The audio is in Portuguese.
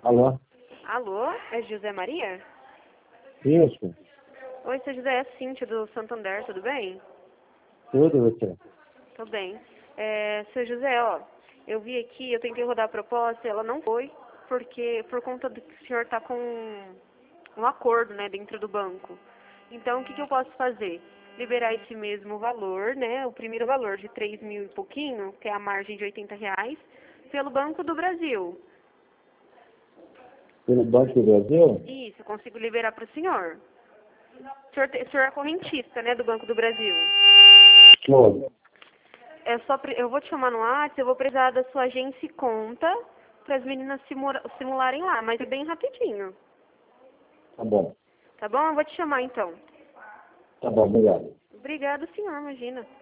Alô? Alô, é José Maria? Isso, Oi, seu José, é a Cíntia do Santander, tudo bem? tudo você. Tô bem. Seu José, ó, eu vi aqui, eu tentei rodar a proposta e ela não foi, porque por conta do que o senhor tá com um acordo, né, dentro do banco. Então, o que eu posso fazer? Liberar esse mesmo valor, né, o primeiro valor de 3 mil e pouquinho, que é a margem de R$ 80, pelo Banco do Brasil. Pelo Banco do Brasil? Isso, eu consigo liberar para o senhor. O senhor é correntista, né, do Banco do Brasil. Sou. Eu vou te chamar no WhatsApp, eu vou precisar da sua agência e conta para as meninas simularem lá, mas é bem rapidinho. Tá bom. Tá bom? Eu vou te chamar então. Tá bom, obrigado. Obrigada, senhor, imagina.